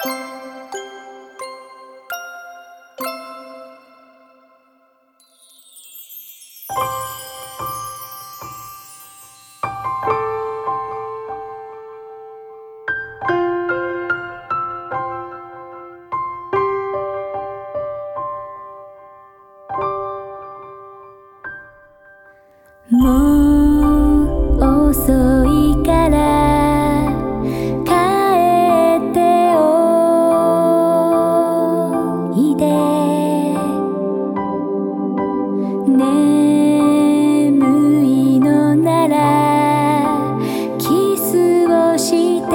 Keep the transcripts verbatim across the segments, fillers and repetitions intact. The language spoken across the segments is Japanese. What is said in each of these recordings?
もう遅いから帰っておいで、眠いのならキスをして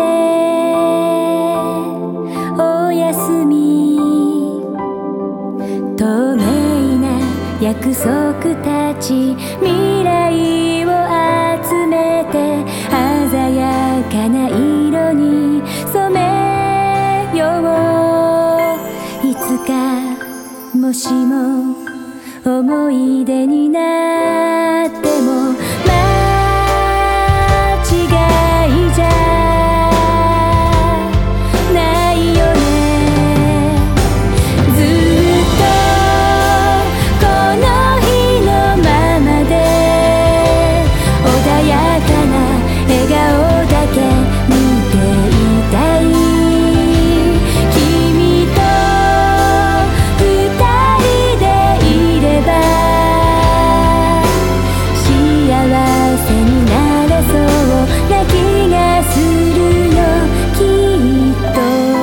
おやすみ。透明な約束たち、未来を集めて鮮やかな色に染めよう。いつかもしも思い出になっても間違いじゃないよね。ずっとこの日のままで穏やかな笑顔だけ見ていたい。君と二人でいれば幸せになれそうな気がするよ、きっと。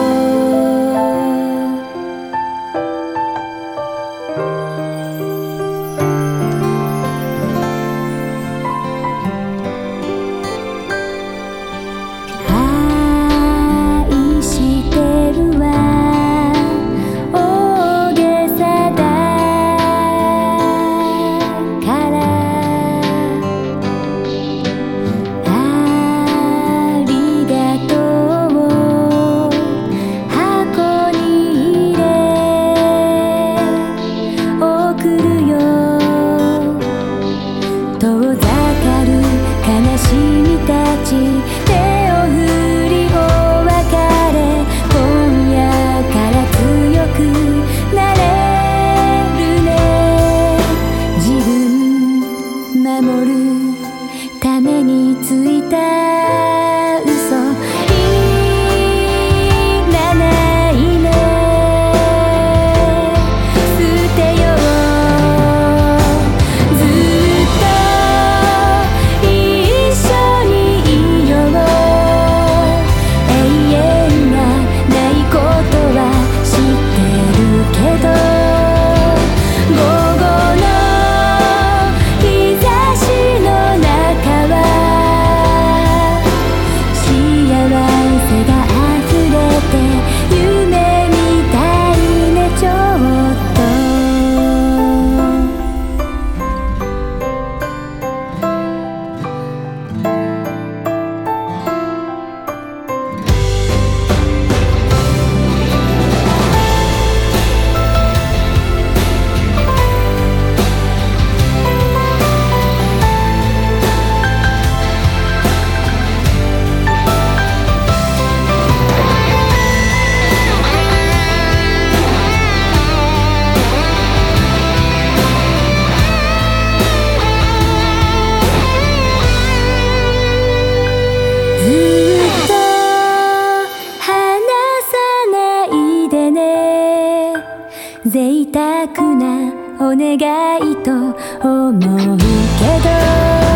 愛してるわ大げさだからありがとう箱に入れ送るよ。遠ざかる悲しみたち、手を振りお別れ、今夜から強くなれるね。自分守るためについた嘘いらないね。捨てよう。ずっと一緒にいよう。永遠がないことは知ってるけど、午後の日差しの中は幸せがあふれて夢みたいね、ちょっと。ずっと離さないでね。贅沢なお願いと思うけど